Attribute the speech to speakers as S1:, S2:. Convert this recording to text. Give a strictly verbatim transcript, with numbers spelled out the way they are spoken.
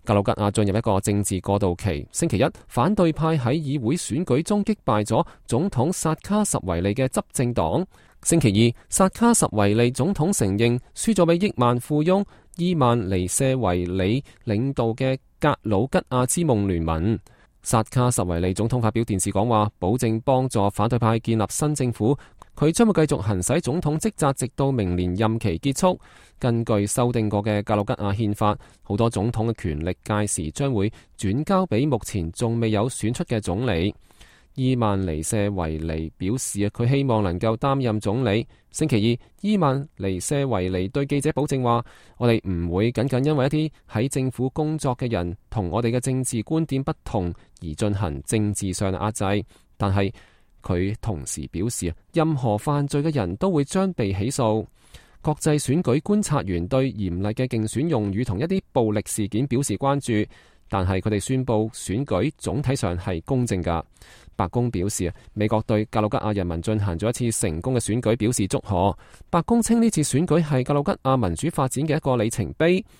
S1: 格魯吉亞進入一個政治過渡期。星期一，反對派喺議會選舉中擊敗咗總統薩卡什維利嘅執政黨。星期二，薩卡什維利總統承認輸咗俾億萬富翁伊曼尼舍維里領導嘅格魯吉亞之夢聯盟。薩卡什維利總統發表電視講話，保證幫助反對派建立新政府。佢將會繼續行使總統職責，直到明年任期結束。根據修訂過嘅格魯吉亞憲法，好多總統嘅權力屆時將會轉交俾目前仲未有選出嘅總理。伊曼尼舍維尼表示啊，佢希望能夠擔任總理。星期二，伊曼尼舍維尼對記者保證話：我哋唔會僅僅因為一啲喺政府工作嘅人同我哋嘅政治觀點不同而進行政治上嘅壓制。但係佢同時表示，任何犯罪嘅人都會將被起訴。國際選舉觀察員對嚴厲嘅競選用語同一啲暴力事件表示關注，但係佢哋宣布選舉總體上係公正㗎。白宮表示，美國對格魯吉亞人民進行咗一次成功嘅選舉表示祝賀。白宮稱呢次選舉係格魯吉亞民主發展嘅一個里程碑。